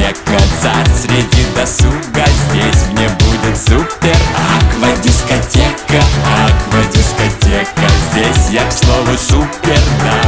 дискотека, царь среди досуга. Здесь мне будет супер аквадискотека, аквадискотека. Здесь я, к слову, супер, да.